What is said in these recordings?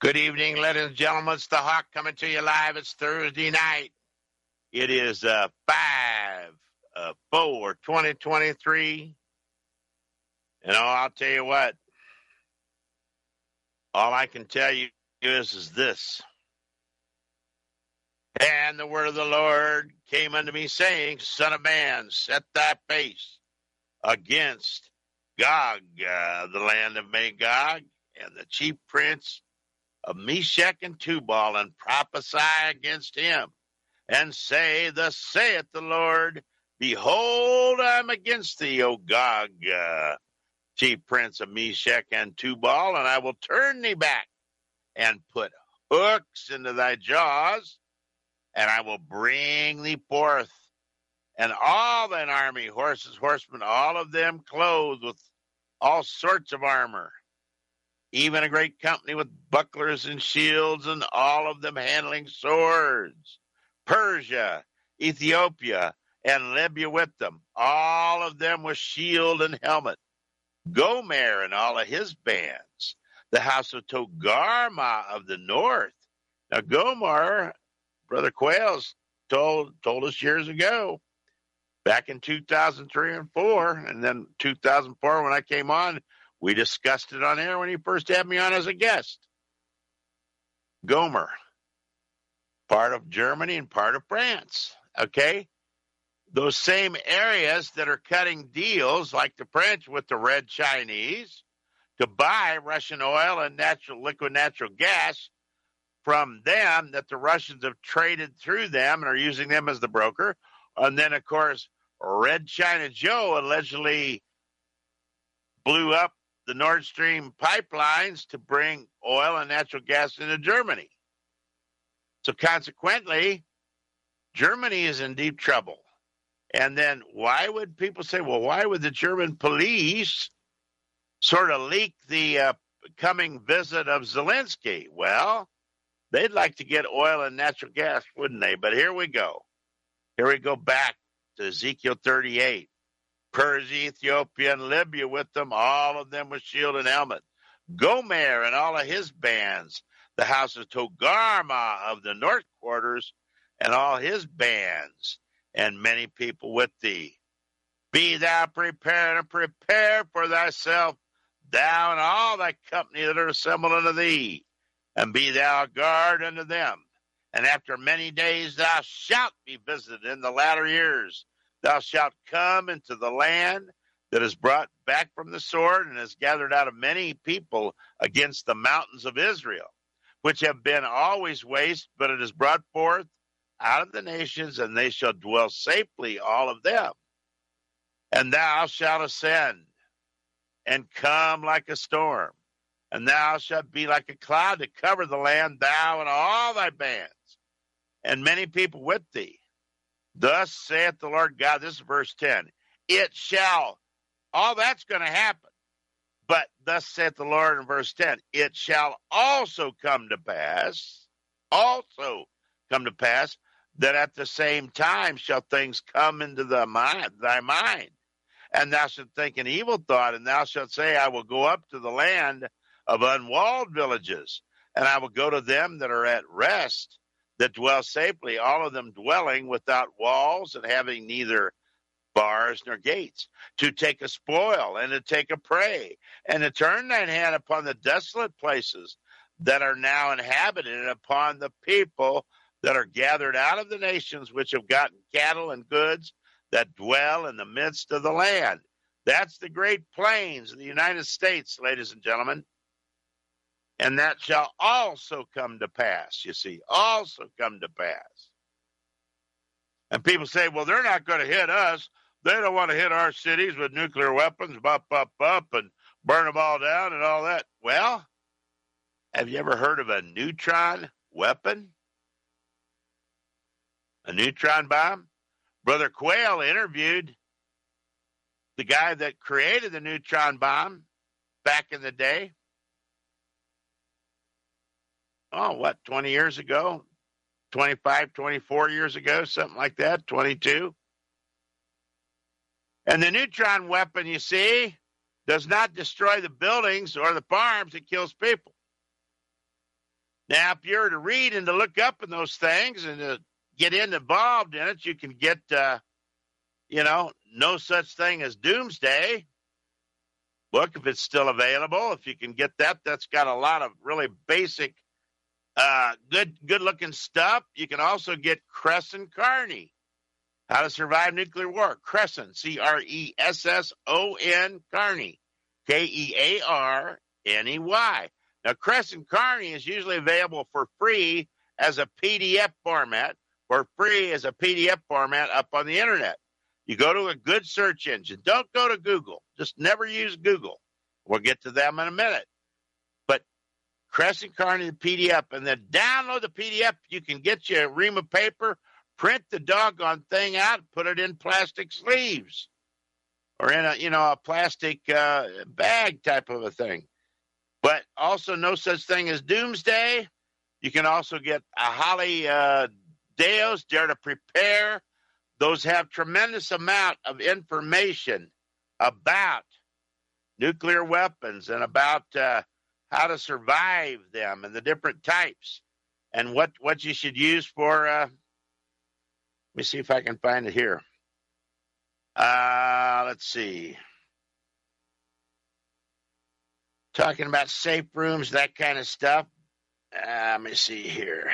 Good evening, ladies and gentlemen. It's the Hawk coming to you live. It's Thursday night. It is 5/4/2023. And I'll tell you what, all I can tell you is this. And the word of the Lord came unto me, saying, Son of man, set thy face against Gog, the land of Magog, and the chief prince of Meshach and Tubal, and prophesy against him, and say, Thus saith the Lord, Behold, I am against thee, O Gog, chief prince of Meshach and Tubal, and I will turn thee back, and put hooks into thy jaws, and I will bring thee forth, and all thine army, horses, horsemen, all of them clothed with all sorts of armor, even a great company with bucklers and shields, and all of them handling swords. Persia, Ethiopia, and Libya with them, all of them with shield and helmet. Gomer and all of his bands, the house of Togarmah of the north. Now Gomer, Brother Quails told us years ago, back in 2003 and 4, and then 2004 when I came on, we discussed it on air when he first had me on as a guest. Gomer, part of Germany and part of France, okay? Those same areas that are cutting deals like the French with the Red Chinese to buy Russian oil and liquid natural gas from them, that the Russians have traded through them and are using them as the broker. And then, of course, Red China Joe allegedly blew up the Nord Stream pipelines to bring oil and natural gas into Germany. So consequently, Germany is in deep trouble. And then why would people say, well, why would the German police sort of leak the coming visit of Zelensky? Well, they'd like to get oil and natural gas, wouldn't they? But here we go. Here we go back to Ezekiel 38. Persia, Ethiopia, and Libya with them, all of them with shield and helmet. Gomer and all of his bands, the house of Togarmah of the north quarters, and all his bands, and many people with thee. Be thou prepared, and prepare for thyself, thou and all thy company that are assembled unto thee, and be thou a guard unto them. And after many days thou shalt be visited in the latter years. Thou shalt come into the land that is brought back from the sword, and is gathered out of many people against the mountains of Israel, which have been always waste, but it is brought forth out of the nations, and they shall dwell safely, all of them. And thou shalt ascend, and come like a storm, and thou shalt be like a cloud to cover the land, thou and all thy bands, and many people with thee. Thus saith the Lord God, this is verse 10, it shall, all that's going to happen, but thus saith the Lord in verse 10, it shall also come to pass, that at the same time shall things come into thy mind, and thou shalt think an evil thought, and thou shalt say, I will go up to the land of unwalled villages, and I will go to them that are at rest, that dwell safely, all of them dwelling without walls, and having neither bars nor gates, to take a spoil, and to take a prey, and to turn thine hand upon the desolate places that are now inhabited, and upon the people that are gathered out of the nations, which have gotten cattle and goods, that dwell in the midst of the land. That's the great plains of the United States, ladies and gentlemen. And that shall also come to pass, you see, also come to pass. And people say, well, they're not going to hit us. They don't want to hit our cities with nuclear weapons, and burn them all down and all that. Well, have you ever heard of a neutron weapon? A neutron bomb? Brother Quayle interviewed the guy that created the neutron bomb back in the day. 20 years ago? 25, 24 years ago, something like that, 22. And the neutron weapon, you see, does not destroy the buildings or the farms, it kills people. Now, if you're to read and to look up in those things and to get involved in it, you can get, No Such Thing as Doomsday book, if it's still available. If you can get that, that's got a lot of really basic, good looking stuff. You can also get Cresson Carney, How to Survive Nuclear War. Cresson, Cresson, Carney, Kearney. Now, Cresson Carney is usually available for free as a PDF format, up on the internet. You go to a good search engine. Don't go to Google. Just never use Google. We'll get to them in a minute. But Cresson Carney, the PDF, and then download the PDF. You can get you a ream of paper, print the doggone thing out, put it in plastic sleeves or in a plastic bag type of a thing. But also No Such Thing as Doomsday. You can also get a Holly Deos, Dare to Prepare. Those have tremendous amount of information about nuclear weapons and about how to survive them and the different types and what you should use for. Let me see if I can find it here. Let's see. Talking about safe rooms, that kind of stuff. Let me see here.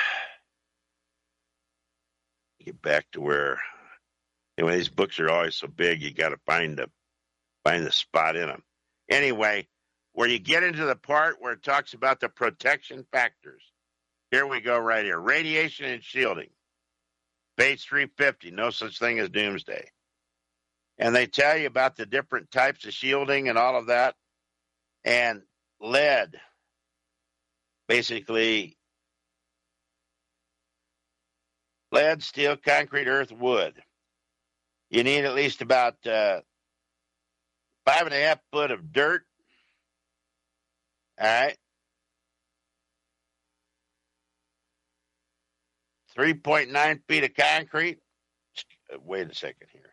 Get back to where. Anyway, these books are always so big, you got to find the spot in them. Anyway, where you get into the part where it talks about the protection factors. Here we go right here. Radiation and shielding. Page 350, No Such Thing as Doomsday. And they tell you about the different types of shielding and all of that. And lead, basically, lead, steel, concrete, earth, wood. You need at least about 5.5 foot of dirt. All right. 3.9 feet of concrete. Wait a second here.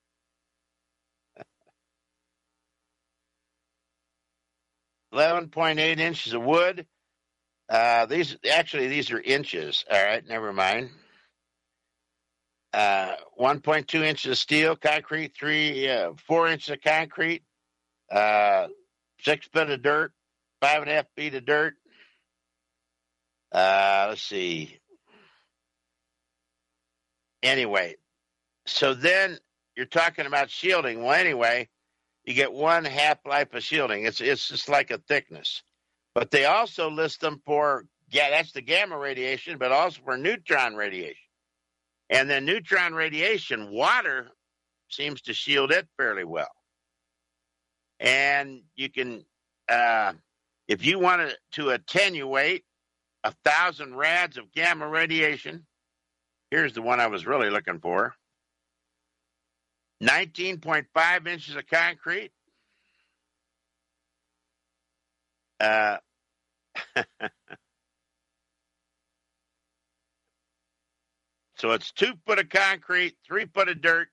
11.8 inches of wood. These are inches. All right, never mind. 1.2 inches of steel, concrete, 4 inches of concrete, 6 foot of dirt, 5.5 feet of dirt. Let's see. Anyway, so then you're talking about shielding. Well, anyway, you get 1 half-life of shielding. It's just like a thickness. But they also list them for, that's the gamma radiation, but also for neutron radiation. And then neutron radiation, water seems to shield it fairly well. And you can, if you wanted to attenuate 1,000 rads of gamma radiation, here's the one I was really looking for. 19.5 inches of concrete. So it's 2 foot of concrete, 3 foot of dirt.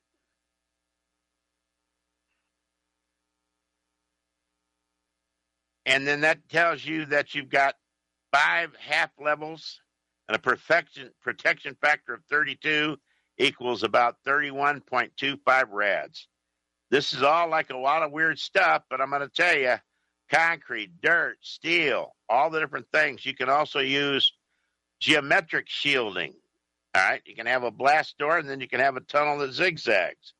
And then that tells you that you've got 5 half levels and a protection factor of 32 equals about 31.25 rads. This is all like a lot of weird stuff, but I'm going to tell you, concrete, dirt, steel, all the different things. You can also use geometric shielding. All right, you can have a blast door, and then you can have a tunnel that zigzags.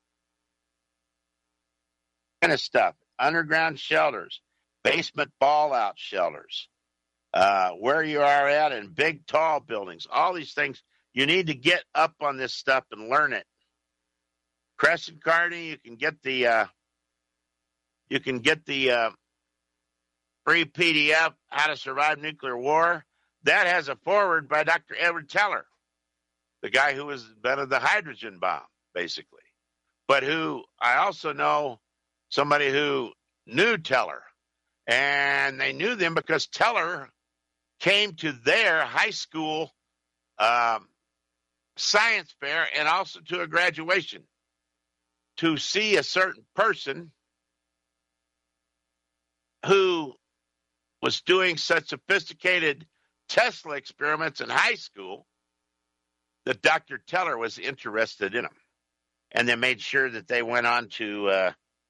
Kind of stuff. Underground shelters, basement fallout shelters, where you are at in big, tall buildings. All these things, you need to get up on this stuff and learn it. Cresson Carney, you can get the free PDF, How to Survive Nuclear War. That has a foreword by Dr. Edward Teller, the guy who invented the hydrogen bomb, basically. But who I also know somebody who knew Teller. And they knew them because Teller came to their high school science fair and also to a graduation to see a certain person who was doing such sophisticated Tesla experiments in high school that Dr. Teller was interested in them. And they made sure that they went on to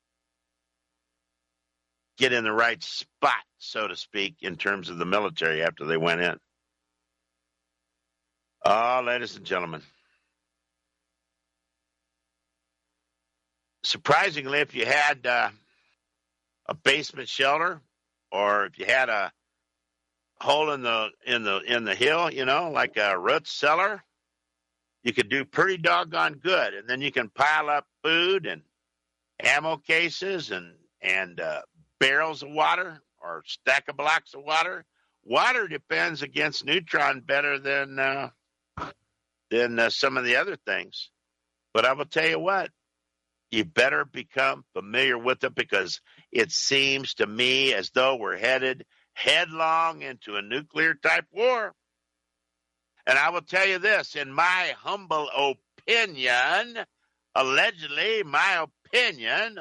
get in the right spot, so to speak, in terms of the military after they went in. Oh, ladies and gentlemen. Surprisingly, if you had a basement shelter, or if you had a hole in the hill, like a root cellar, you could do pretty doggone good. And then you can pile up food and ammo cases and barrels of water or stack of blocks of water. Water defends against neutron better than some of the other things. But I will tell you what, you better become familiar with it, because it seems to me as though we're headed headlong into a nuclear type war. And I will tell you this, in my humble opinion, allegedly my opinion,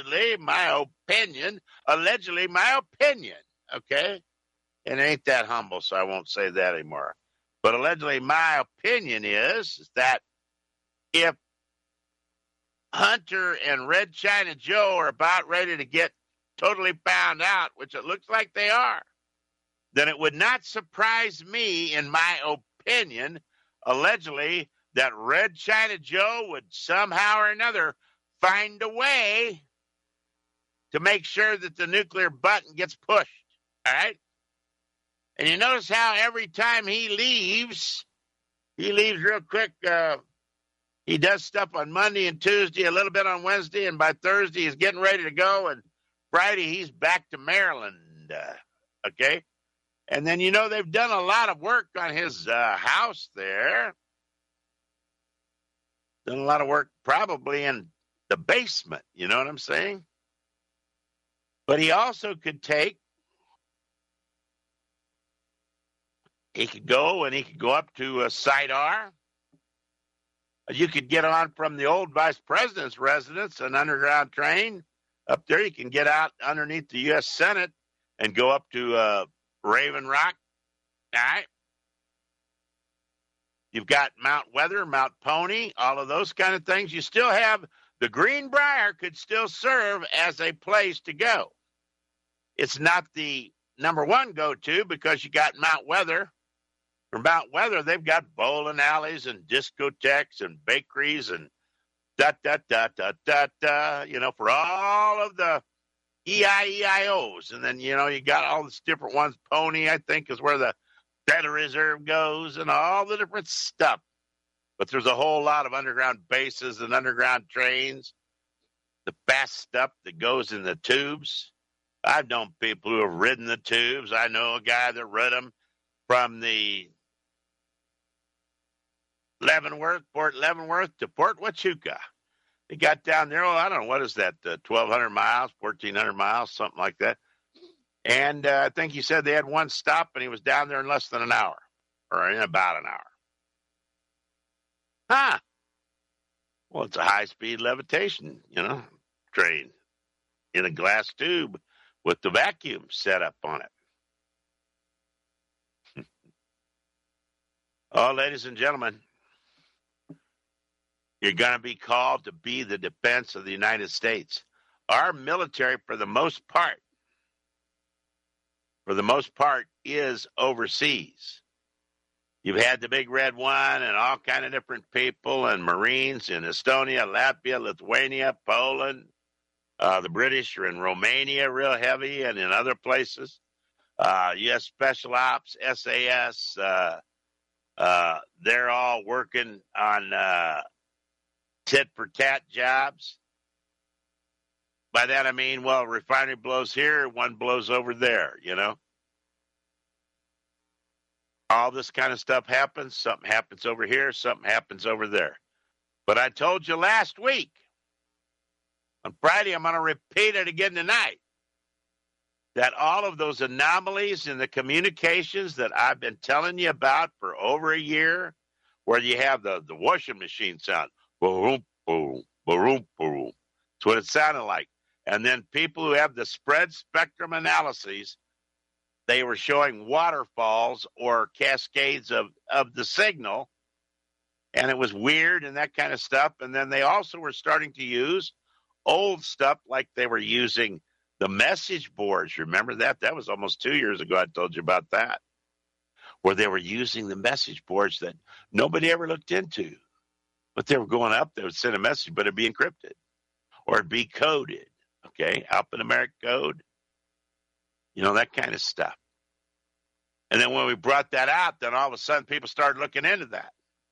okay? It ain't that humble, so I won't say that anymore. But allegedly my opinion is that if Hunter and Red China Joe are about ready to get totally found out, which it looks like they are, then it would not surprise me, in my opinion, allegedly, that Red China Joe would somehow or another find a way to make sure that the nuclear button gets pushed. All right? And you notice how every time he leaves real quick. He does stuff on Monday and Tuesday, a little bit on Wednesday, and by Thursday he's getting ready to go, and Friday he's back to Maryland, okay? And then, they've done a lot of work on his house there. Done a lot of work probably in the basement, you know what I'm saying? But he also could go up to Site R. You could get on from the old vice president's residence, an underground train up there. You can get out underneath the U.S. Senate and go up to Raven Rock. All right. You've got Mount Weather, Mount Pony, all of those kind of things. You still have the Greenbrier could still serve as a place to go. It's not the number one go-to, because you got Mount Weather. For Mount Weather, they've got bowling alleys and discotheques and bakeries and for all of the EIEIOs. And then, you got all these different ones. Pony, I think, is where the Federal Reserve goes and all the different stuff. But there's a whole lot of underground bases and underground trains. The fast stuff that goes in the tubes. I've known people who have ridden the tubes. I know a guy that rode them from the Port Leavenworth to Port Huachuca. He got down there, I don't know, what is that, 1,200 miles, 1,400 miles, something like that. And I think he said they had one stop, and he was down there in less than an hour, or in about an hour. Huh. Well, it's a high-speed levitation, train in a glass tube with the vacuum set up on it. Oh, ladies and gentlemen, you're going to be called to be the defense of the United States. Our military, for the most part, is overseas. You've had the Big Red One and all kind of different people and Marines in Estonia, Latvia, Lithuania, Poland. The British are in Romania real heavy, and in other places. U.S. Special Ops, SAS, they're all working on tit-for-tat jobs. By that I mean, well, refinery blows here, one blows over there, All this kind of stuff happens. Something happens over here, something happens over there. But I told you last week, on Friday, I'm going to repeat it again tonight, that all of those anomalies in the communications that I've been telling you about for over a year, where you have the washing machine sound, boom, boom, boom, boom. That's what it sounded like. And then people who have the spread spectrum analyses they were showing waterfalls or cascades of the signal, and it was weird and that kind of stuff. And then they also were starting to use old stuff, like they were using the message boards. Remember that? That was almost 2 years ago. I told you about that, where they were using the message boards that nobody ever looked into. But they were going up, they would send a message, but it'd be encrypted or it'd be coded, okay, alphanumeric code, that kind of stuff. And then when we brought that out, then all of a sudden people started looking into that.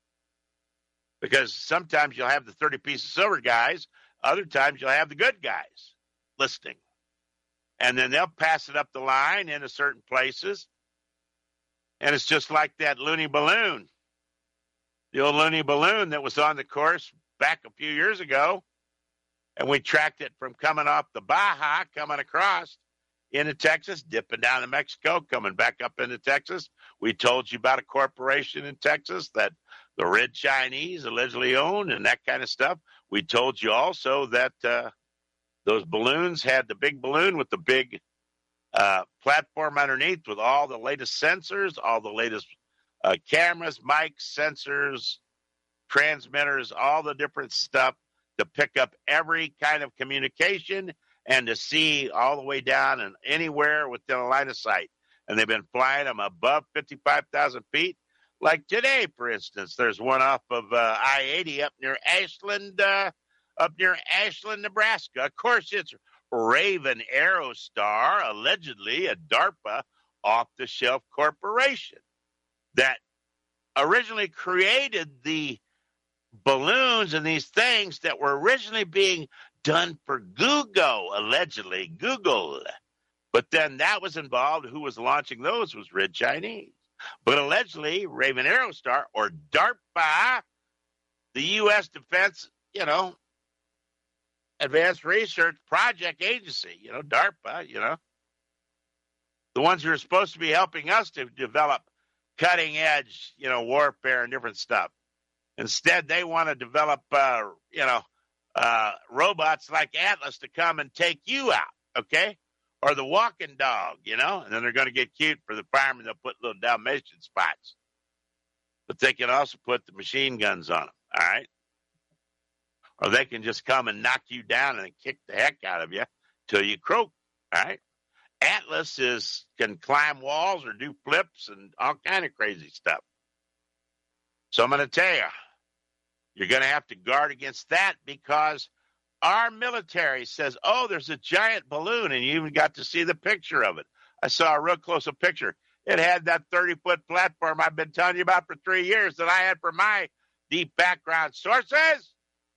Because sometimes you'll have the 30 piece of silver guys, other times you'll have the good guys listening. And then they'll pass it up the line into certain places. And it's just like that loony balloon. The old loony balloon that was on the course back a few years ago. And we tracked it from coming off the Baja, coming across into Texas, dipping down to Mexico, coming back up into Texas. We told you about a corporation in Texas that the Red Chinese allegedly owned and that kind of stuff. We told you also that those balloons had the big balloon with the big platform underneath with all the latest sensors, all the latest cameras, mics, sensors, transmitters, all the different stuff to pick up every kind of communication and to see all the way down and anywhere within a line of sight. And they've been flying them above 55,000 feet. Like today, for instance, there's one off of I-80 up near Ashland, Nebraska. Of course, it's Raven Aerostar, allegedly a DARPA off-the-shelf corporation that originally created the balloons and these things that were originally being done for Google, allegedly Google. But then that was involved. Who was launching those was Red Chinese. But allegedly, Raven Aerostar, or DARPA, the U.S. Defense, Advanced Research Project Agency, DARPA, the ones who are supposed to be helping us to develop cutting edge, warfare and different stuff. Instead, they want to develop, robots like Atlas to come and take you out, okay? Or the walking dog, and then they're going to get cute for the firemen. They'll put little Dalmatian spots. But they can also put the machine guns on them, all right? Or they can just come and knock you down and kick the heck out of you till you croak, all right? Atlas can climb walls or do flips and all kind of crazy stuff. So I'm going to tell you, you're going to have to guard against that because our military says, oh, there's a giant balloon, and you even got to see the picture of it. I saw a real close-up picture. It had that 30-foot platform I've been telling you about for 3 years that I had for my deep background sources.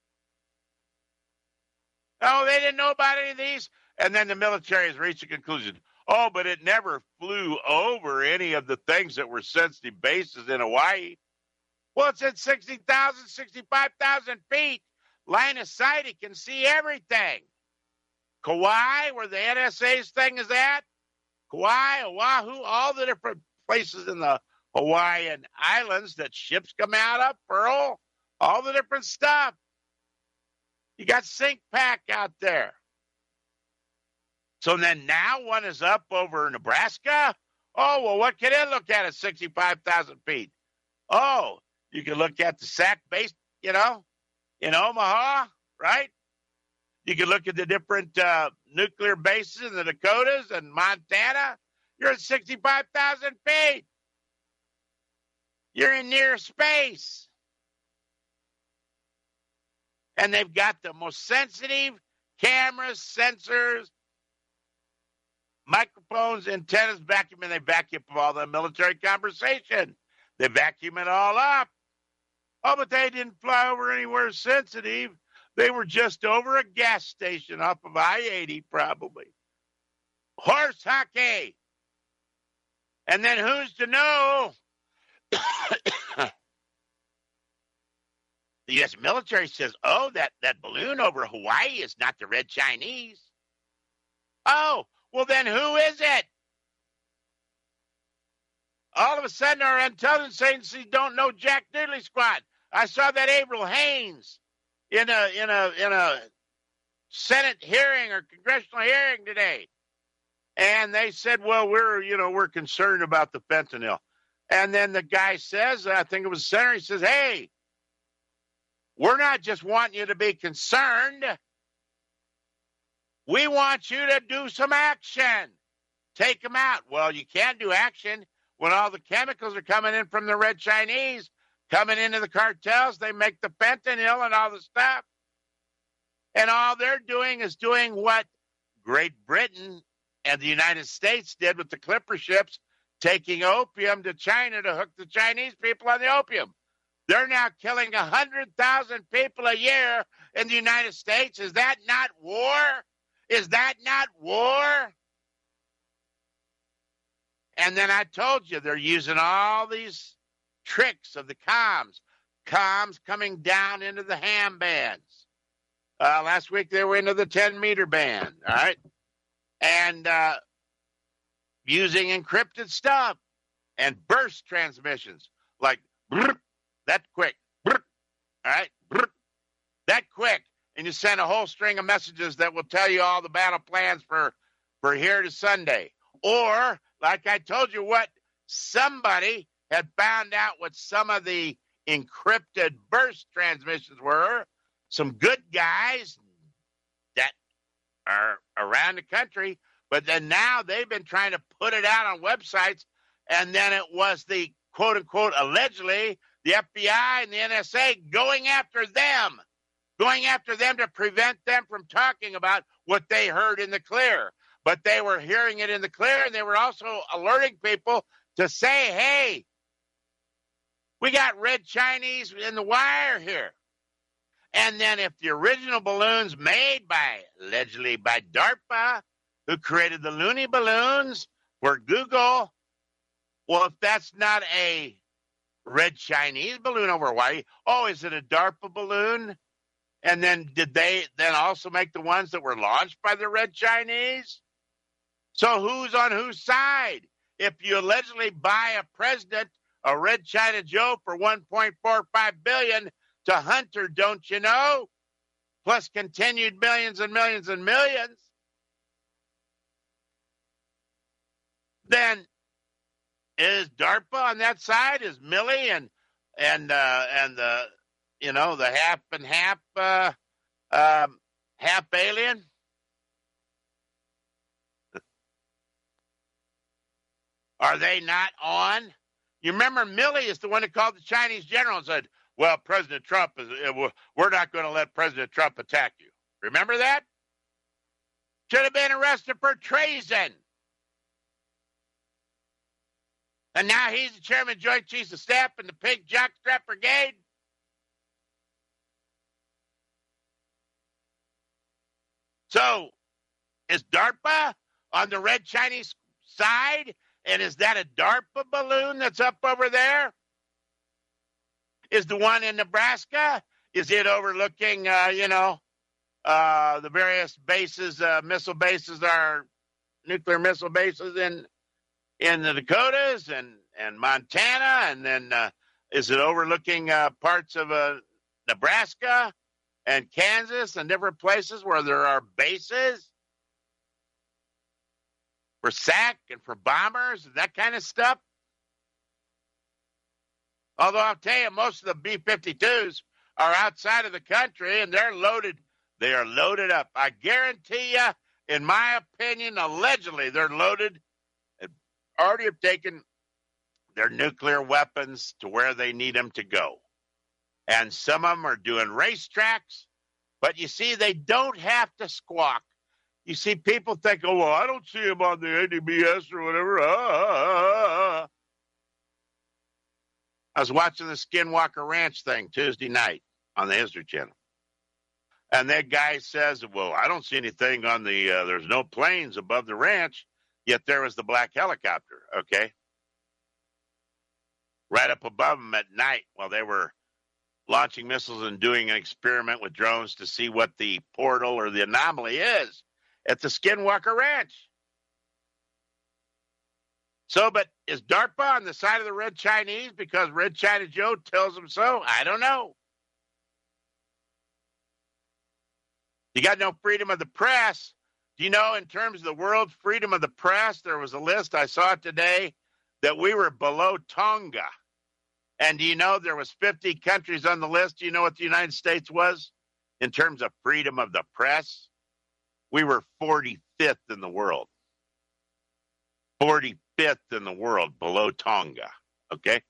Oh, they didn't know about any of these? And then the military has reached a conclusion. Oh, but it never flew over any of the things that were sensitive bases in Hawaii. Well, it's at 60,000, 65,000 feet. Line of sight, it can see everything. Kauai, where the NSA's thing is at, Kauai, Oahu, all the different places in the Hawaiian Islands that ships come out of, Pearl, all the different stuff. You got SINCPAC out there. So then now one is up over Nebraska. Oh, well, what can it look at 65,000 feet? Oh, you can look at the SAC base, in Omaha, right? You can look at the different nuclear bases in the Dakotas and Montana. You're at 65,000 feet. You're in near space. And they've got the most sensitive cameras, sensors, microphones, antennas, vacuum, and they vacuum up all the military conversation. They vacuum it all up. Oh, but they didn't fly over anywhere sensitive. They were just over a gas station off of I-80, probably. Horse hockey. And then who's to know? The U.S. military says, oh, that balloon over Hawaii is not the Red Chinese. Oh, well, then who is it? All of a sudden, our intelligence agencies don't know Jack Diddley squat. I saw that Avril Haines in a Senate hearing or congressional hearing today, And they said, well, we're concerned about the fentanyl. And then the guy says, I think it was the senator, he says, hey, we're not just wanting you to be concerned. We want you to do some action. Take them out. Well, you can't do action when all the chemicals are coming in from the Red Chinese, coming into the cartels. They make the fentanyl and all the stuff. And all they're doing is doing what Great Britain and the United States did with the Clipper ships, taking opium to China to hook the Chinese people on the opium. They're now killing 100,000 people a year in the United States. Is that not war? Is that not war? And then I told you they're using all these tricks of the comms coming down into the ham bands. Last week they were into the 10-meter band, all right? And using encrypted stuff and burst transmissions like that quick, all right, that quick. And you send a whole string of messages that will tell you all the battle plans for here to Sunday. Or, like I told you, what somebody had found out what some of the encrypted burst transmissions were. Some good guys that are around the country, but then now they've been trying to put it out on websites, and then it was the quote-unquote allegedly the FBI and the NSA going after them to prevent them from talking about what they heard in the clear. But they were hearing it in the clear, and they were also alerting people to say, hey, we got Red Chinese in the wire here. And then if the original balloons made allegedly by DARPA, who created the Looney balloons for Google, well, if that's not a Red Chinese balloon over Hawaii, is it a DARPA balloon? And then did they then also make the ones that were launched by the Red Chinese? So who's on whose side? If you allegedly buy a president, a Red China Joe, for $1.45 billion to Hunter, don't you know? Plus continued millions and millions and millions. Then is DARPA on that side? Is Milley and the the half and half alien? Are they not on? You remember Milley is the one that called the Chinese general and said, well, President Trump we're not going to let President Trump attack you. Remember that? Should have been arrested for treason. And now he's the chairman of Joint Chiefs of Staff in the Pink Jockstrap Brigade. So, is DARPA on the Red Chinese side? And is that a DARPA balloon that's up over there? Is the one in Nebraska? Is it overlooking, the various bases, missile bases, our nuclear missile bases in the Dakotas and Montana? And then is it overlooking parts of Nebraska and Kansas and different places where there are bases for SAC and for bombers and that kind of stuff? Although I'll tell you, most of the B-52s are outside of the country and they're loaded. They are loaded up. I guarantee you, in my opinion, allegedly they're loaded and already have taken their nuclear weapons to where they need them to go. And some of them are doing racetracks, but you see, they don't have to squawk. You see, people think, oh, well, I don't see them on the ADBS or whatever. I was watching the Skinwalker Ranch thing Tuesday night on the History Channel. And that guy says, well, I don't see anything on there's no planes above the ranch, yet there was the black helicopter, okay? Right up above them at night while they were launching missiles and doing an experiment with drones to see what the portal or the anomaly is at the Skinwalker Ranch. So, but is DARPA on the side of the Red Chinese because Red China Joe tells them so? I don't know. You got no freedom of the press. Do you know, in terms of the world freedom of the press, there was a list, I saw it today, that we were below Tonga. And do you know there was 50 countries on the list? Do you know what the United States was in terms of freedom of the press? We were 45th in the world. 45th in the world, below Tonga. Okay?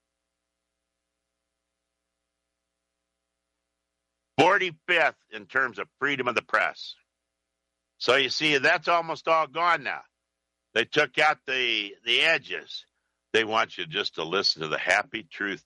45th in terms of freedom of the press. So you see, that's almost all gone now. They took out the edges. They want you just to listen to the happy truth.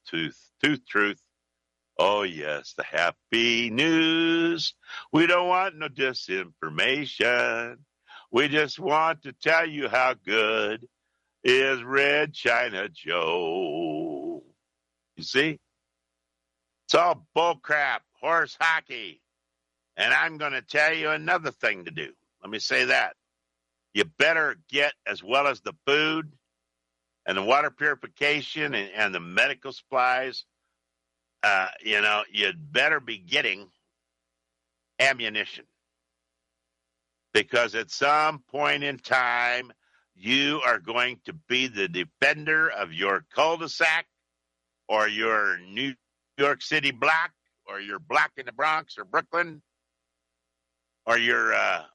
Oh, yes, the happy news. We don't want no disinformation. We just want to tell you how good is Red China Joe. You see? It's all bullcrap, horse hockey. And I'm going to tell you another thing to do. Let me say that. You better get, as well as the food and the water purification and the medical supplies, you'd better be getting ammunition. Because at some point in time, you are going to be the defender of your cul-de-sac or your New York City block or your block in the Bronx or Brooklyn or your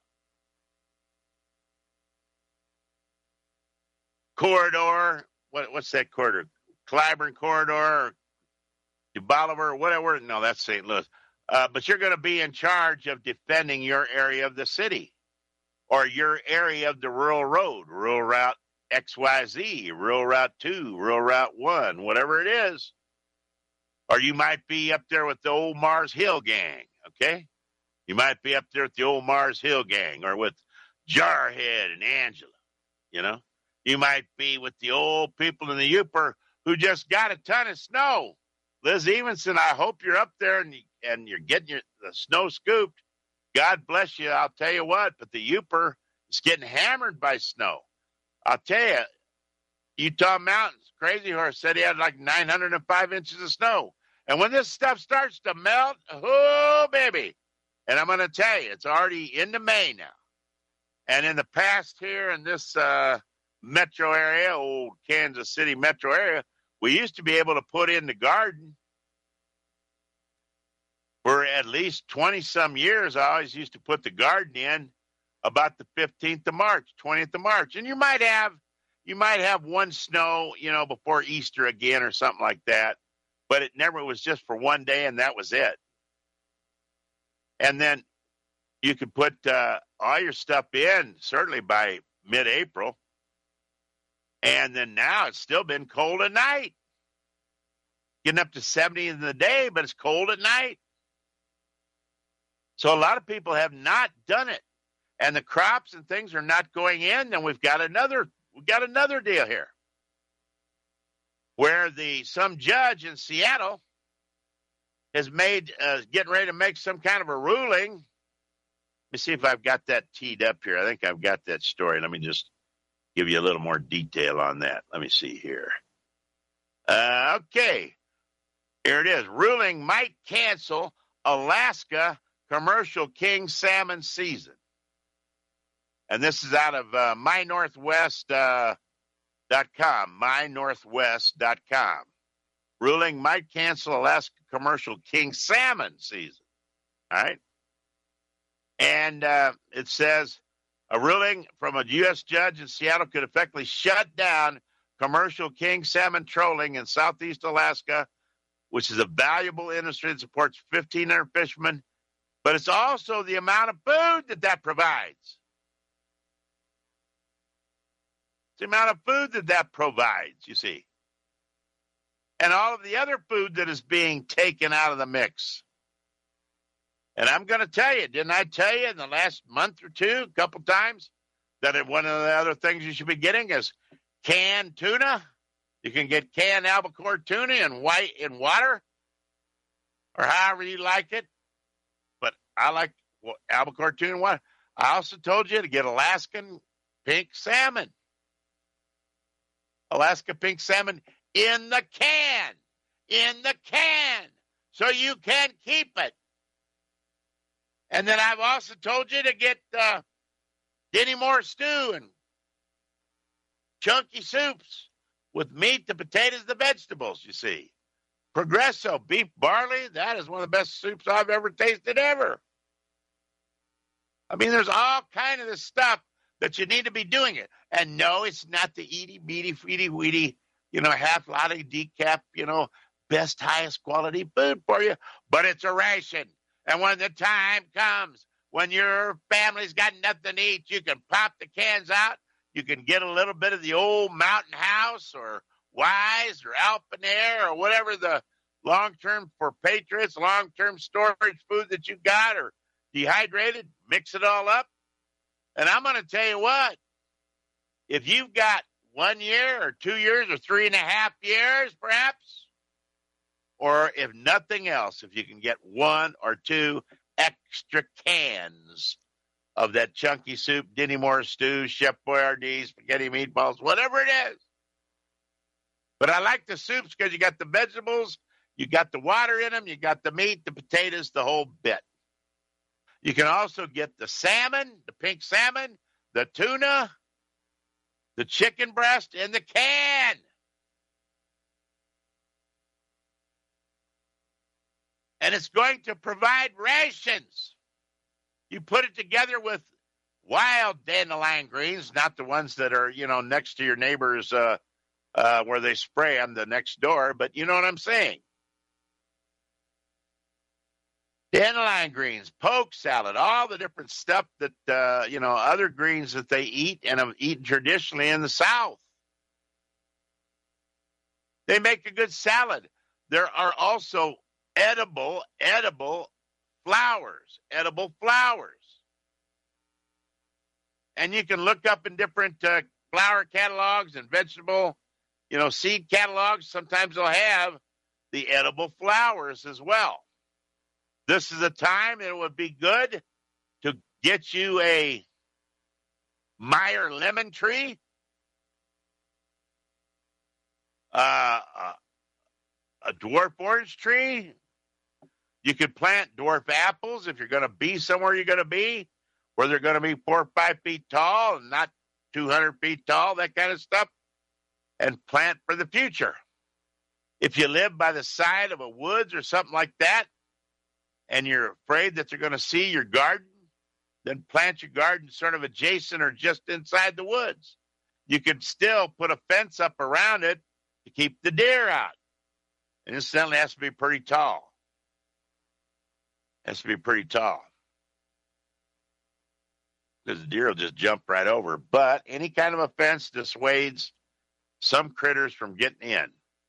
corridor. What's that corridor? Clyburn corridor or Bolivar, whatever. No, that's St. Louis. But you're going to be in charge of defending your area of the city or your area of the rural road, rural route XYZ, rural route 2, rural route 1, whatever it is. Or you might be up there with the old Mars Hill gang, okay? You might be up there with the old Mars Hill gang or with Jarhead and Angela, you know? You might be with the old people in the Yooper who just got a ton of snow. Liz Evenson, I hope you're up there and you're getting the snow scooped. God bless you. I'll tell you what, but the Yooper is getting hammered by snow. I'll tell you, Utah Mountains, Crazy Horse said he had like 905 inches of snow. And when this stuff starts to melt, oh, baby. And I'm going to tell you, it's already into May now. And in the past here in this metro area, old Kansas City metro area, we used to be able to put in the garden for at least 20-some years. I always used to put the garden in about the 15th of March, 20th of March. And you might have one snow, before Easter again or something like that. But it never was just for one day, and that was it. And then you could put all your stuff in, certainly by mid-April. And then now it's still been cold at night. Getting up to 70 in the day, but it's cold at night. So a lot of people have not done it. And the crops and things are not going in. Then we've got another deal here. Where some judge in Seattle has getting ready to make some kind of a ruling. Let me see if I've got that teed up here. I think I've got that story. Let me just give you a little more detail on that. Let me see here. Okay. Here it is. Ruling might cancel Alaska commercial king salmon season. And this is out of mynorthwest.com. mynorthwest.com. Ruling might cancel Alaska commercial king salmon season. All right. And it says a ruling from a U.S. judge in Seattle could effectively shut down commercial king salmon trolling in southeast Alaska, which is a valuable industry that supports 1,500 fishermen. But it's also the amount of food that provides. It's the amount of food that provides, you see. And all of the other food that is being taken out of the mix. And I'm going to tell you, didn't I tell you in the last month or two, a couple times, that one of the other things you should be getting is canned tuna? You can get canned albacore tuna in water, or however you like it. But I like albacore tuna in water. I also told you to get Alaskan pink salmon. Alaska pink salmon in the can. So you can keep it. And then I've also told you to get Denny Moore stew and chunky soups with meat, the potatoes, the vegetables, you see. Progresso beef barley, that is one of the best soups I've ever tasted ever. I mean, there's all kind of this stuff that you need to be doing it. And no, it's not the eaty, beady, feedy, weedy, half lottie decaf, best, highest quality food for you, but it's a ration. And when the time comes, when your family's got nothing to eat, you can pop the cans out. You can get a little bit of the old Mountain House or Wise or Alpenair or whatever the long-term for Patriots, long-term storage food that you got, or dehydrated, mix it all up. And I'm going to tell you what, if you've got 1 year or 2 years or 3.5 years, perhaps, or if nothing else, if you can get 1 or 2 extra cans of that chunky soup, Denny Moore stew, Chef Boyardee, spaghetti meatballs, whatever it is. But I like the soups because you got the vegetables, you got the water in them, you got the meat, the potatoes, the whole bit. You can also get the salmon, the pink salmon, the tuna, the chicken breast in the can. And it's going to provide rations. You put it together with wild dandelion greens, not the ones that are, next to your neighbor's where they spray them the next door, but you know what I'm saying. Dandelion greens, poke salad, all the different stuff that, other greens that they eat and have eaten traditionally in the South. They make a good salad. There are also edible flowers. And you can look up in different flower catalogs and vegetable, seed catalogs. Sometimes they'll have the edible flowers as well. This is a time it would be good to get you a Meyer lemon tree, a dwarf orange tree. You could plant dwarf apples if you're going to be somewhere you're going to be, where they're going to be 4 or 5 feet tall and not 200 feet tall, that kind of stuff, and plant for the future. If you live by the side of a woods or something like that, and you're afraid that they're going to see your garden, then plant your garden sort of adjacent or just inside the woods. You could still put a fence up around it to keep the deer out. And incidentally, it has to be pretty tall. Because the deer will just jump right over. But any kind of a fence dissuades some critters from getting in.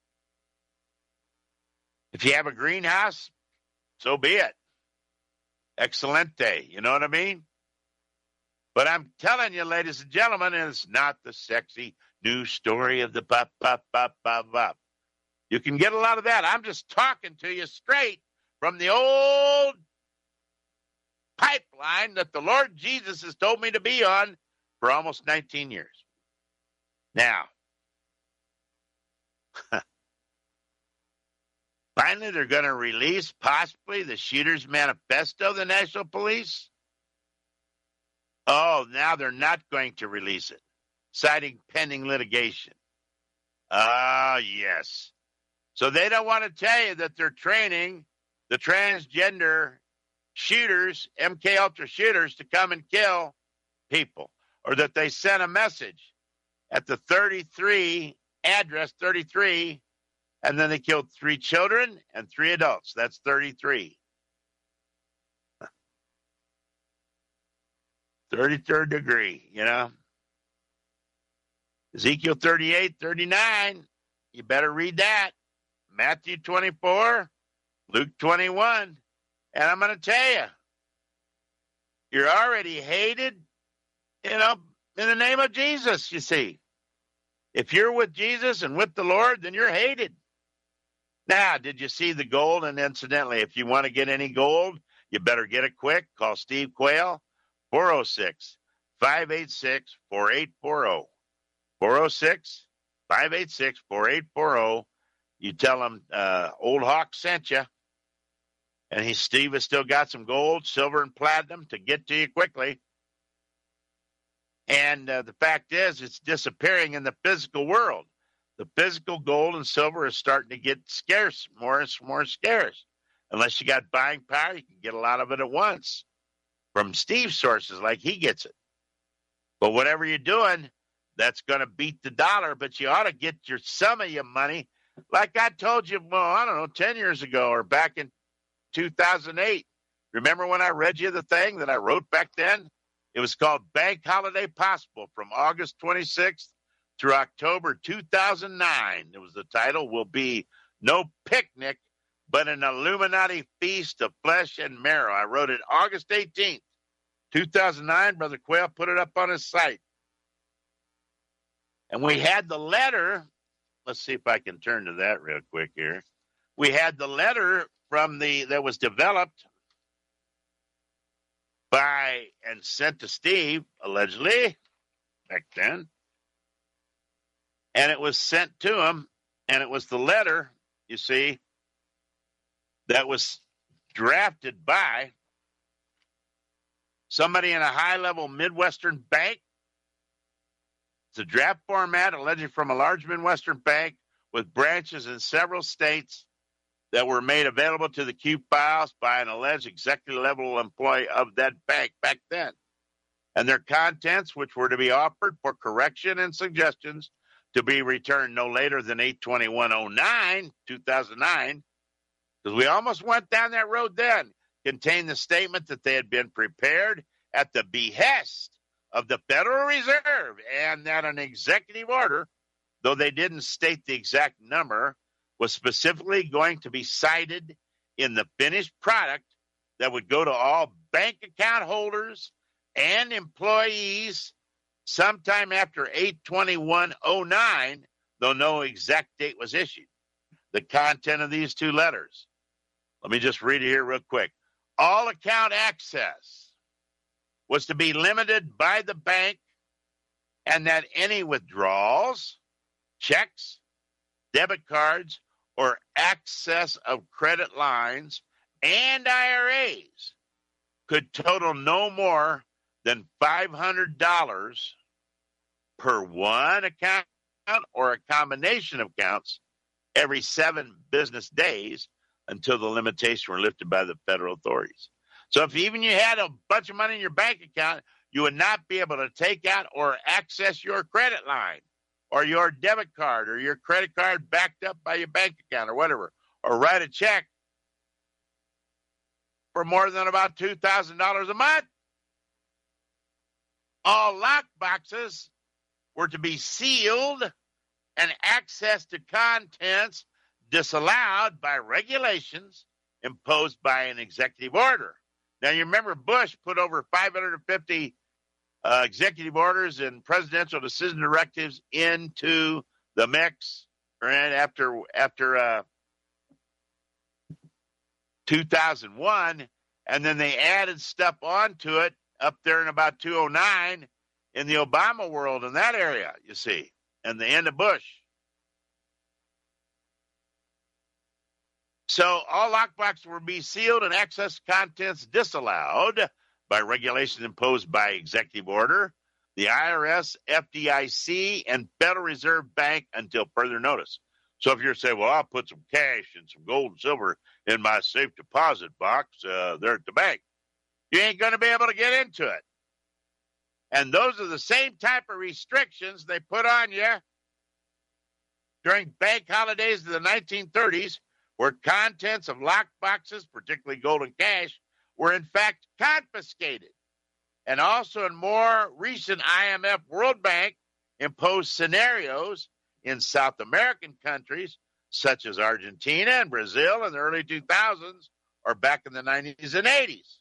If you have a greenhouse, so be it. Excelente, you know what I mean? But I'm telling you, ladies and gentlemen, it's not the sexy news story of the pop, pop, pop, pop, pop. You can get a lot of that. I'm just talking to you straight from the old pipeline that the Lord Jesus has told me to be on for almost 19 years. Now, finally, they're going to release possibly the Shooter's Manifesto, the National Police. Oh, now they're not going to release it, citing pending litigation. Ah, yes. So they don't want to tell you that they're training the transgender shooters, MK Ultra shooters, to come and kill people, or that they sent a message at the 33 address 33. And then they killed 3 children and 3 adults. That's 33. 33rd degree, Ezekiel 38, 39. You better read that. Matthew 24, Luke 21. And I'm going to tell you, you're already hated, in the name of Jesus, you see. If you're with Jesus and with the Lord, then you're hated. Now, did you see the gold? And incidentally, if you want to get any gold, you better get it quick. Call Steve Quayle, 406-586-4840. 406-586-4840. You tell him Old Hawk sent you. And Steve has still got some gold, silver, and platinum to get to you quickly. And the fact is, it's disappearing in the physical world. The physical gold and silver is starting to get scarce, more and more scarce. Unless you got buying power, you can get a lot of it at once from Steve's sources, like he gets it. But whatever you're doing, that's going to beat the dollar. But you ought to get some of your money, like I told you, well, I don't know, 10 years ago or back in 2008. Remember when I read you the thing that I wrote back then? It was called Bank Holiday Possible from August 26th through October 2009. It was the title, will be no picnic, but an Illuminati feast of flesh and marrow. I wrote it August 18th, 2009. Brother Quayle put it up on his site. And we had the letter. Let's see if I can turn to that real quick here. We had the letter that was developed by and sent to Steve, allegedly, back then. And it was sent to him, and it was the letter, you see, that was drafted by somebody in a high-level Midwestern bank. It's a draft format allegedly from a large Midwestern bank with branches in several states that were made available to the Q files by an alleged executive-level employee of that bank back then. And their contents, which were to be offered for correction and suggestions to be returned no later than 8/21/09, 2009, because we almost went down that road then, contained the statement that they had been prepared at the behest of the Federal Reserve and that an executive order, though they didn't state the exact number, was specifically going to be cited in the finished product that would go to all bank account holders and employees sometime after 8/21/09, though no exact date was issued. The content of these two letters. Let me just read it here real quick. All account access was to be limited by the bank, and that any withdrawals, checks, debit cards, or access of credit lines and IRAs could total no more than $500 per one account or a combination of accounts every 7 business days until the limitations were lifted by the federal authorities. So if even you had a bunch of money in your bank account, you would not be able to take out or access your credit line or your debit card or your credit card backed up by your bank account or whatever, or write a check for more than about $2,000 a month. All lock boxes were to be sealed and access to contents disallowed by regulations imposed by an executive order. Now, you remember Bush put over 550 executive orders and presidential decision directives into the mix right after 2001, and then they added stuff onto it up there in about 2009 in the Obama world in that area, you see, and the end of Bush. So all lockboxes will be sealed and access contents disallowed by regulations imposed by executive order, the IRS, FDIC, and Federal Reserve Bank until further notice. So if you're saying, well, I'll put some cash and some gold and silver in my safe deposit box there at the bank, you ain't going to be able to get into it. And those are the same type of restrictions they put on you during bank holidays of the 1930s, where contents of locked boxes, particularly gold and cash, were in fact confiscated. And also in more recent IMF World Bank imposed scenarios in South American countries such as Argentina and Brazil in the early 2000s or back in the 90s and 80s.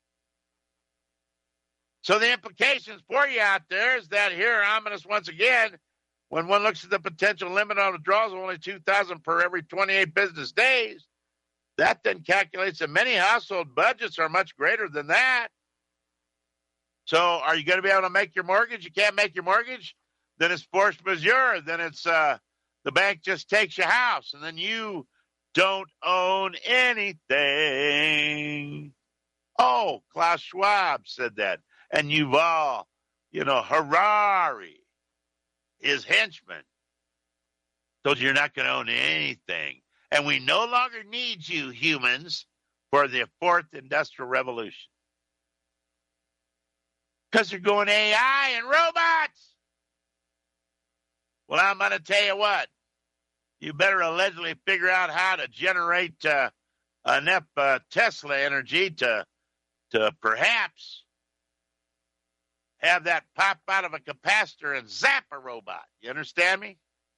So the implications for you out there is that here, ominous once again, when one looks at the potential limit on withdrawals of only $2,000 per every 28 business days, that then calculates that many household budgets are much greater than that. So are you going to be able to make your mortgage? You can't make your mortgage? Then it's force majeure. Then it's the bank just takes your house, and then you don't own anything. Oh, Klaus Schwab said that. And Yuval Harari, his henchmen, told you you're not going to own anything. And we no longer need you humans for the fourth industrial revolution. Because they're going AI and robots. Well, I'm going to tell you what. You better allegedly figure out how to generate enough Tesla energy to perhaps have that pop out of a capacitor and zap a robot. You understand me?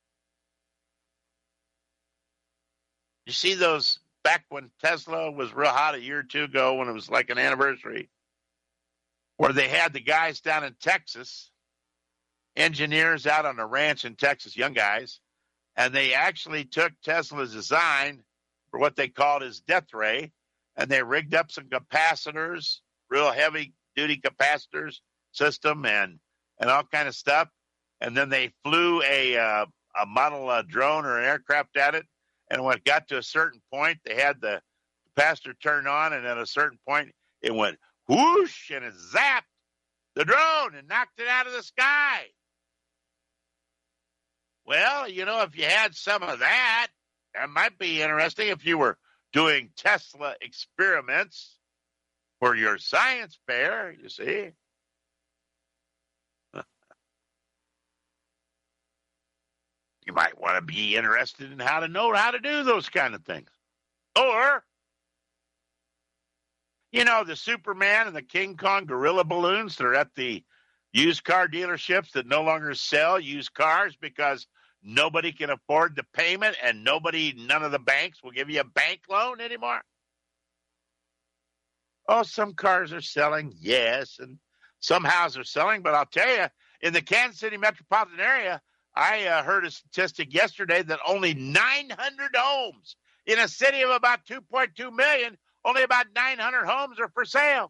You see those back when Tesla was real hot a year or two ago when it was like an anniversary, where they had the guys down in Texas, engineers out on a ranch in Texas, young guys, and they actually took Tesla's design for what they called his death ray, and they rigged up some capacitors, real heavy-duty capacitors system, and all kind of stuff. And then they flew a model drone or an aircraft at it, and when it got to a certain point, they had the capacitor turned on, and at a certain point, it went whoosh, and it zapped the drone and knocked it out of the sky. Well, if you had some of that, that might be interesting if you were doing Tesla experiments for your science fair, you see. You might want to be interested in how to do those kind of things. Or, the Superman and the King Kong gorilla balloons that are at the used car dealerships that no longer sell used cars because nobody can afford the payment and none of the banks will give you a bank loan anymore. Oh, some cars are selling, yes, and some houses are selling, but I'll tell you, in the Kansas City metropolitan area, I heard a statistic yesterday that only 900 homes in a city of about 2.2 million, only about 900 homes are for sale.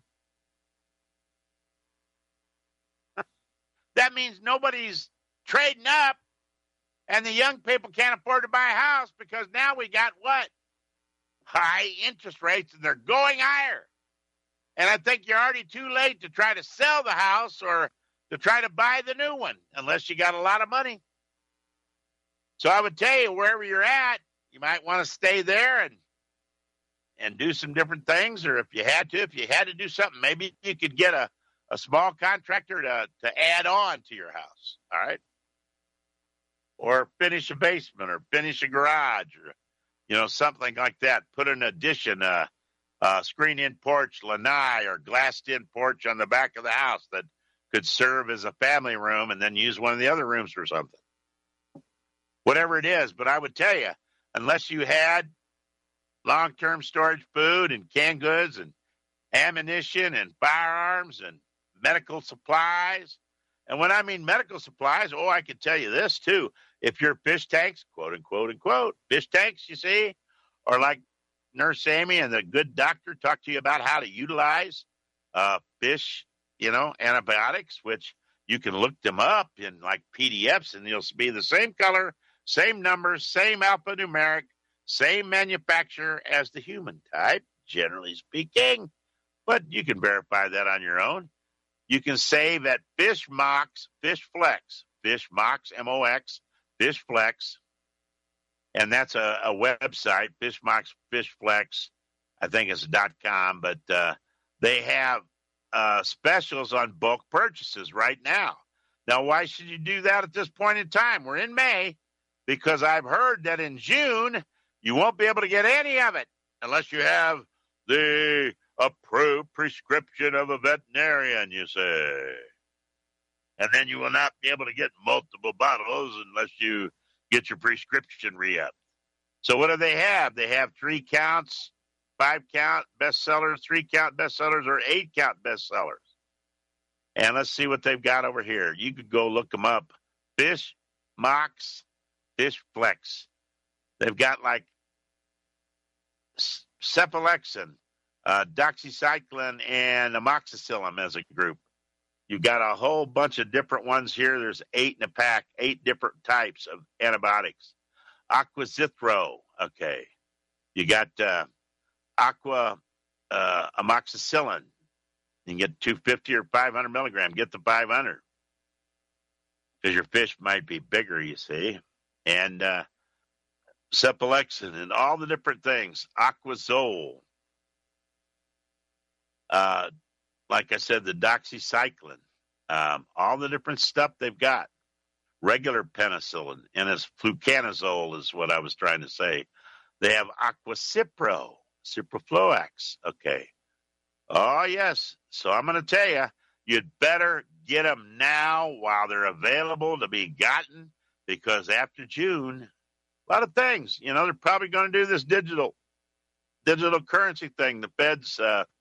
That means nobody's trading up, and the young people can't afford to buy a house because now we got what? High interest rates, and they're going higher. And I think you're already too late to try to sell the house or to try to buy the new one, unless you got a lot of money. So I would tell you, wherever you're at, you might want to stay there and do some different things. Or if you had to do something, maybe you could get a small contractor to add on to your house. All right. Or finish a basement or finish a garage or, something like that. Put an addition, screen-in porch, lanai, or glassed-in porch on the back of the house that could serve as a family room and then use one of the other rooms for something. Whatever it is, but I would tell you, unless you had long-term storage food and canned goods and ammunition and firearms and medical supplies, and when I mean medical supplies, I could tell you this too. If your fish tanks, quote unquote, fish tanks, you see, or like Nurse Amy and the good doctor talk to you about how to utilize fish, antibiotics, which you can look them up in like PDFs and they'll be the same color, same numbers, same alphanumeric, same manufacturer as the human type, generally speaking. But you can verify that on your own. You can save at FishMox, FishMox, M-O-X, FishFlex. And that's a website, FishMox, FishFlex, I think it's .com. But they have specials on bulk purchases right now. Now, why should you do that at this point in time? We're in May, because I've heard that in June, you won't be able to get any of it unless you have the approved prescription of a veterinarian, you say. And then you will not be able to get multiple bottles unless you get your prescription re-upped. So what do they have? They have 3 counts, 5 count bestsellers, 3 count bestsellers, or 8 count bestsellers. And let's see what they've got over here. You could go look them up. FishMox, FishFlex. They've got like cephalexin, doxycycline, and amoxicillin as a group. You've got a whole bunch of different ones here. There's 8 in a pack, 8 different types of antibiotics. Aquazithro, okay. You got amoxicillin. You can get 250 or 500 milligram. Get the 500. because your fish might be bigger, you see. And cephalexin and all the different things, Aquazole, like I said, the doxycycline, all the different stuff they've got. Regular penicillin, and it's fluconazole is what I was trying to say. They have Aquacipro, Ciprofloxacin. Okay. Oh, yes. So I'm going to tell you, you'd better get them now while they're available to be gotten, because after June, a lot of things, they're probably going to do this digital currency thing. The Fed's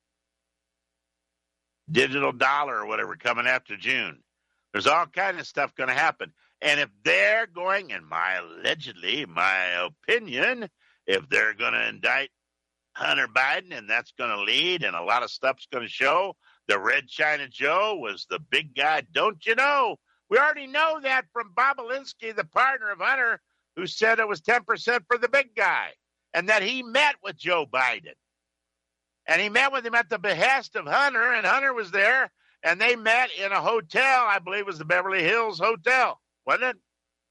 digital dollar or whatever coming after June. There's all kind of stuff going to happen. And if they're going, in my opinion, if they're going to indict Hunter Biden, and that's going to lead, and a lot of stuff's going to show, the Red China Joe was the big guy. Don't you know? We already know that from Bob Alinsky, the partner of Hunter, who said it was 10% for the big guy, and that he met with Joe Biden. And he met with him at the behest of Hunter, and Hunter was there, and they met in a hotel, I believe it was the Beverly Hills Hotel, wasn't it?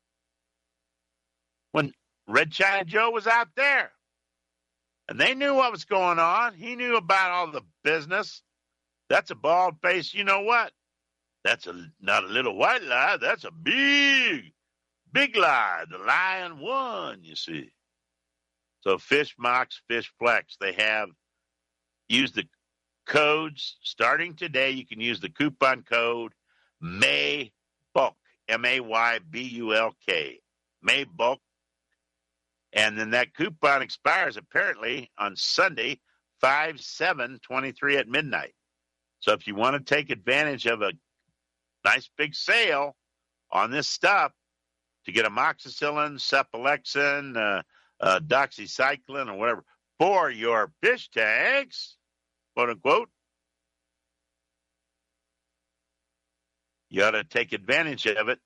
When Red China Joe was out there. And they knew what was going on. He knew about all the business. That's a bald face. You know what? That's not a little white lie. That's a big lie. The lion won, you see. So Fishmox, Fishflex, they have used the codes. Starting today, you can use the coupon code MAYBULK, MAYBULK, MAYBULK. And then that coupon expires apparently on Sunday, 5/7/23 at midnight. So if you want to take advantage of a nice big sale on this stuff to get amoxicillin, cephalexin, doxycycline, or whatever for your fish tanks, quote unquote, you ought to take advantage of it.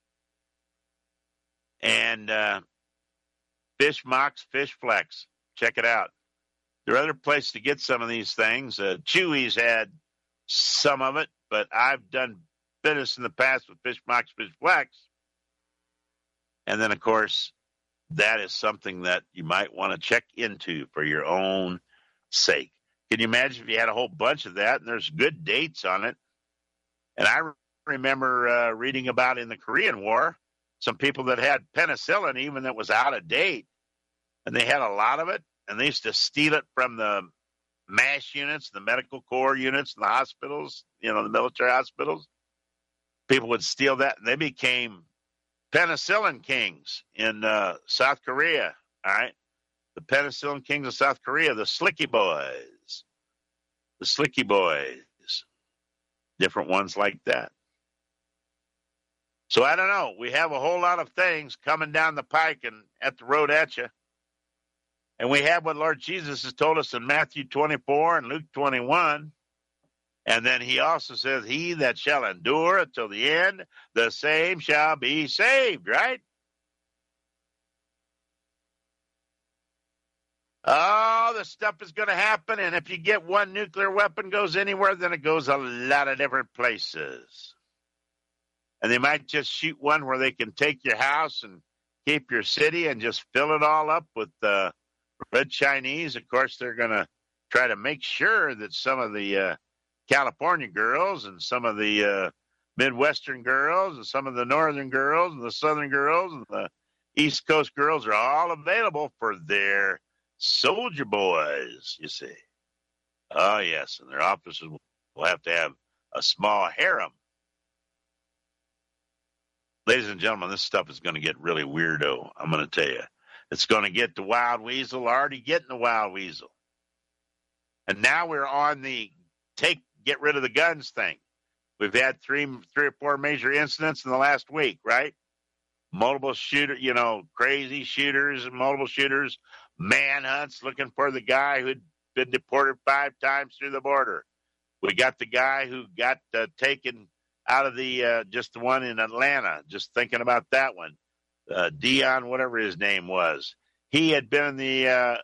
And Fishmox, Fishflex. Check it out. There are other places to get some of these things. Chewy's had some of it, but I've done business in the past with Fishmox, Fishflex. And then, of course, that is something that you might want to check into for your own sake. Can you imagine if you had a whole bunch of that, and there's good dates on it? And I remember reading about in the Korean War, some people that had penicillin, even that was out of date, and they had a lot of it, and they used to steal it from the MASH units, the medical corps units, and the hospitals, the military hospitals. People would steal that, and they became penicillin kings in South Korea, all right? The penicillin kings of South Korea, the Slicky Boys, different ones like that. So I don't know. We have a whole lot of things coming down the pike and at the road at you. And we have what Lord Jesus has told us in Matthew 24 and Luke 21. And then he also says, he that shall endure until the end, the same shall be saved, right? Oh, the stuff is going to happen. And if you get one nuclear weapon goes anywhere, then it goes a lot of different places. And they might just shoot one where they can take your house and keep your city and just fill it all up with red Chinese. Of course, they're going to try to make sure that some of the California girls and some of the Midwestern girls and some of the Northern girls and the Southern girls and the East Coast girls are all available for their soldier boys, you see. Oh, yes, and their officers will have to have a small harem. Ladies and gentlemen, this stuff is going to get really weirdo, I'm going to tell you. It's going to get the wild weasel, already getting the wild weasel. And now we're on the get rid of the guns thing. We've had three or four major incidents in the last week, right? Multiple crazy shooters and multiple shooters, manhunts looking for the guy who'd been deported 5 times through the border. We got the guy who got taken out of the just the one in Atlanta, just thinking about that one. Dion, whatever his name was. He had been in the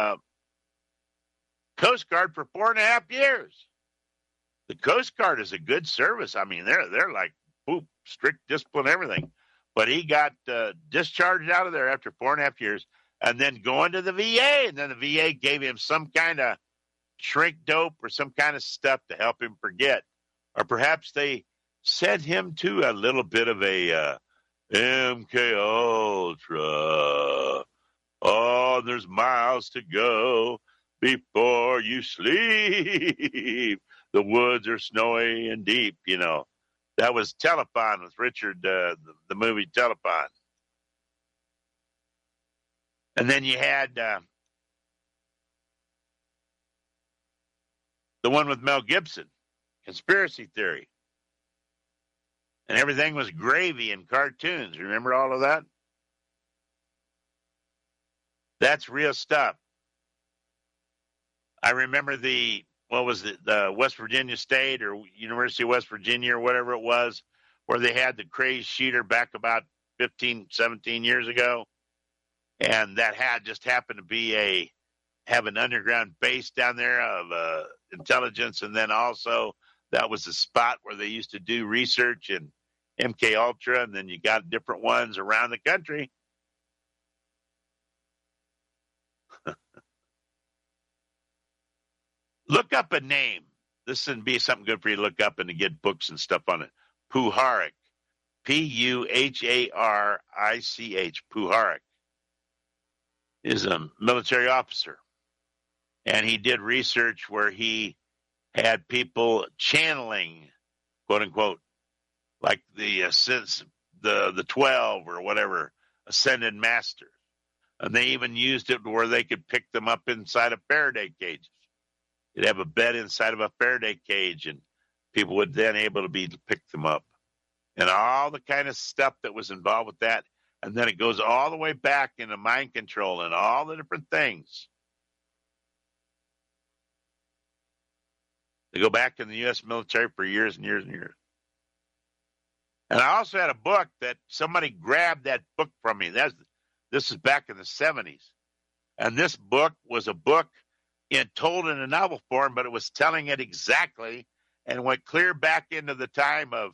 Coast Guard for 4.5 years. The Coast Guard is a good service. I mean, they're like strict discipline, everything. But he got discharged out of there after 4.5 years, and then going to the VA, and then the VA gave him some kind of shrink dope or some kind of stuff to help him forget, or perhaps they sent him to a little bit of a MK Ultra. Oh, there's miles to go before you sleep. The woods are snowy and deep, That was Telephone with Richard, the movie Telephone. And then you had the one with Mel Gibson, Conspiracy Theory. And everything was gravy and cartoons. Remember all of that? That's real stuff. I remember the West Virginia State or University of West Virginia or whatever it was, where they had the crazed shooter back about 15, 17 years ago. And that just happened to have an underground base down there of intelligence. And then also that was the spot where they used to do research in MK Ultra. And then you got different ones around the country. Look up a name. This would be something good for you to look up and to get books and stuff on it. Puharich. Puharich. Puharich is a military officer. And he did research where he had people channeling, quote unquote, like the 12 or whatever, ascended masters. And they even used it where they could pick them up inside of Faraday cages. You'd have a bed inside of a Faraday cage, and people would then able to pick them up. And all the kind of stuff that was involved with that. And then it goes all the way back into mind control and all the different things. They go back in the U.S. military for years and years and years. And I also had a book that somebody grabbed that book from me. This is back in the 70s. And this book was a book told in a novel form, but it was telling it exactly and went clear back into the time of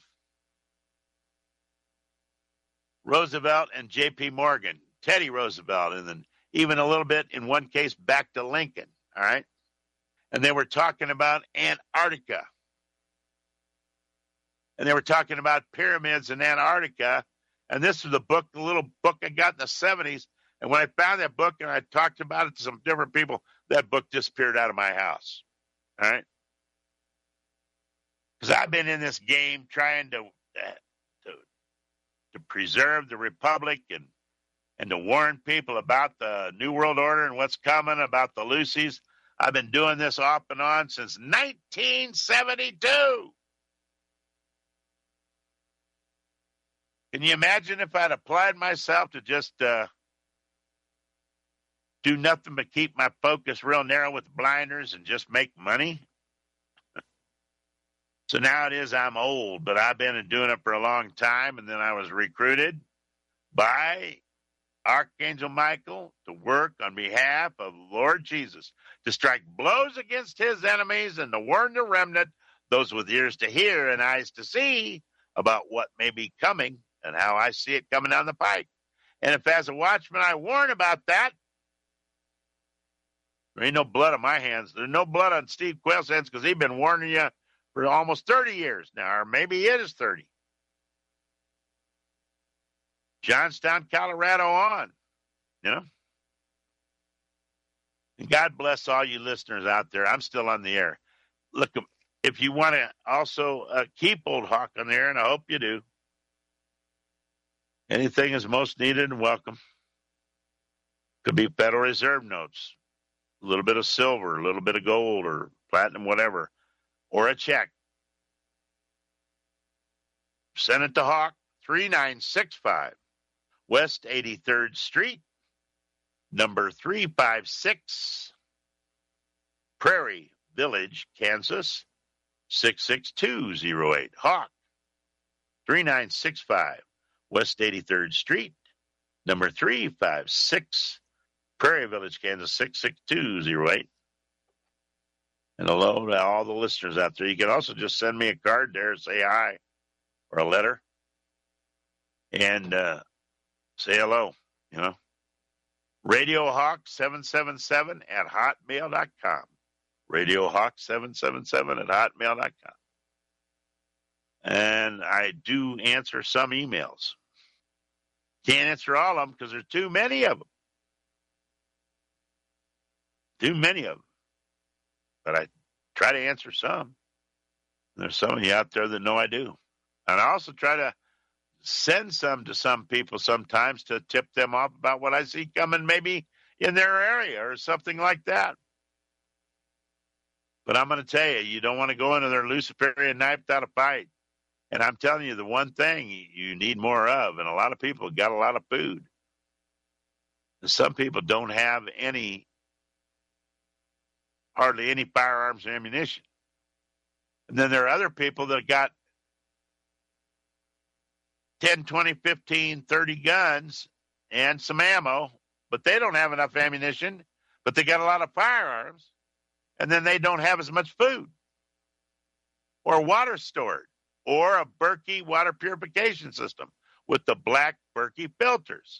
Roosevelt and J.P. Morgan, Teddy Roosevelt, and then even a little bit, in one case, back to Lincoln, all right? And they were talking about Antarctica. And they were talking about pyramids in Antarctica. And this was the little book I got in the 70s. And when I found that book and I talked about it to some different people, that book disappeared out of my house. All right? Because I've been in this game trying to preserve the republic and to warn people about the New World Order and what's coming, about the Lucy's. I've been doing this off and on since 1972. Can you imagine if I'd applied myself to just do nothing but keep my focus real narrow with blinders and just make money? So now it is I'm old, but I've been doing it for a long time, and then I was recruited by Archangel Michael to work on behalf of Lord Jesus, to strike blows against his enemies and to warn the remnant, those with ears to hear and eyes to see, about what may be coming and how I see it coming down the pike. And if as a watchman I warn about that, there ain't no blood on my hands. There's no blood on Steve Quayle's hands because he's been warning you for almost 30 years now, or maybe it is 30. Johnstown, Colorado on, And God bless all you listeners out there. I'm still on the air. Look, if you want to also keep Old Hawk on the air, and I hope you do, anything is most needed and welcome. Could be Federal Reserve notes, a little bit of silver, a little bit of gold or platinum, whatever, or a check. Send it to Hawk 3965 West 83rd Street, number 356, Prairie Village, Kansas, 66208. Hawk 3965 West 83rd Street, number 356, Prairie Village, Kansas, 66208. And hello to all the listeners out there. You can also just send me a card there, say hi, or a letter and say hello, RadioHawk777 at hotmail.com. RadioHawk777 at hotmail.com. And I do answer some emails. Can't answer all of them because there's too many of them. Too many of them. But I try to answer some. There's some of you out there that know I do. And I also try to send some to some people sometimes to tip them off about what I see coming maybe in their area or something like that. But I'm going to tell you, you don't want to go into their Luciferian knife without a fight. And I'm telling you, the one thing you need more of, and a lot of people got a lot of food. And some people don't have hardly any firearms or ammunition. And then there are other people that got 10, 20, 15, 30 guns and some ammo, but they don't have enough ammunition, but they got a lot of firearms, and then they don't have as much food or water stored or a Berkey water purification system with the black Berkey filters.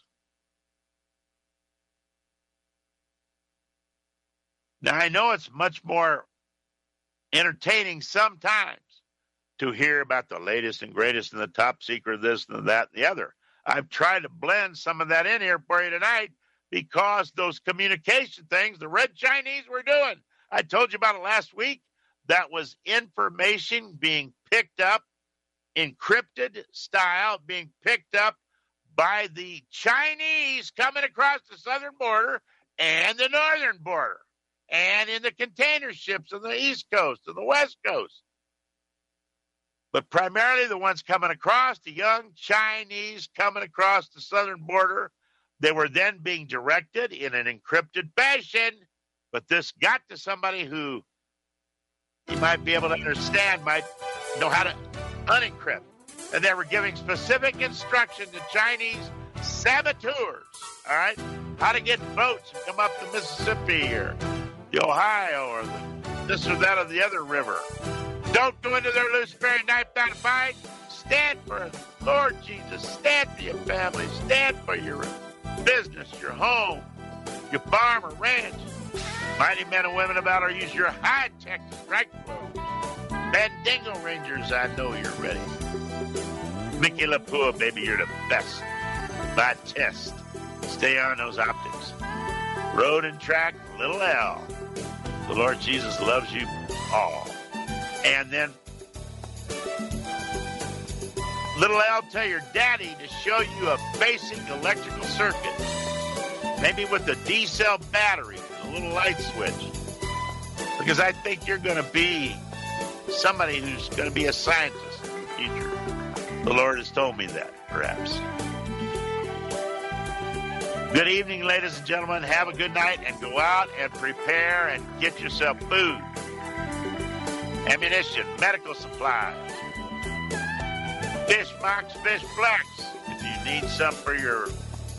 Now, I know it's much more entertaining sometimes to hear about the latest and greatest and the top secret, this and that and the other. I've tried to blend some of that in here for you tonight because those communication things the Red Chinese were doing. I told you about it last week. That was information being picked up, encrypted style, being picked up by the Chinese coming across the southern border and the northern border and in the container ships on the East Coast and the West Coast. But primarily the ones coming across, the young Chinese coming across the southern border, they were then being directed in an encrypted fashion. But this got to somebody who you might be able to understand, might know how to unencrypt. And they were giving specific instruction to Chinese saboteurs, all right, how to get boats and come up the Mississippi or the Ohio or this or that or the other river. Don't go into their Luciferian knife without a fight. Stand for Lord Jesus. Stand for your family. Stand for your business, your home, your farm or ranch. Mighty men and women about or use your high-tech strike force. Bandingo Rangers, I know you're ready. Mickey LaPour, baby, you're the best. By test. Stay on those optics. Road and track, little L. The Lord Jesus loves you all. And then, little L, tell your daddy to show you a basic electrical circuit. Maybe with a D-cell battery and a little light switch. Because I think you're going to be somebody who's going to be a scientist in the future. The Lord has told me that, perhaps. Good evening, ladies and gentlemen. Have a good night and go out and prepare and get yourself food, ammunition, medical supplies, fish marks, fish flex. If you need some for your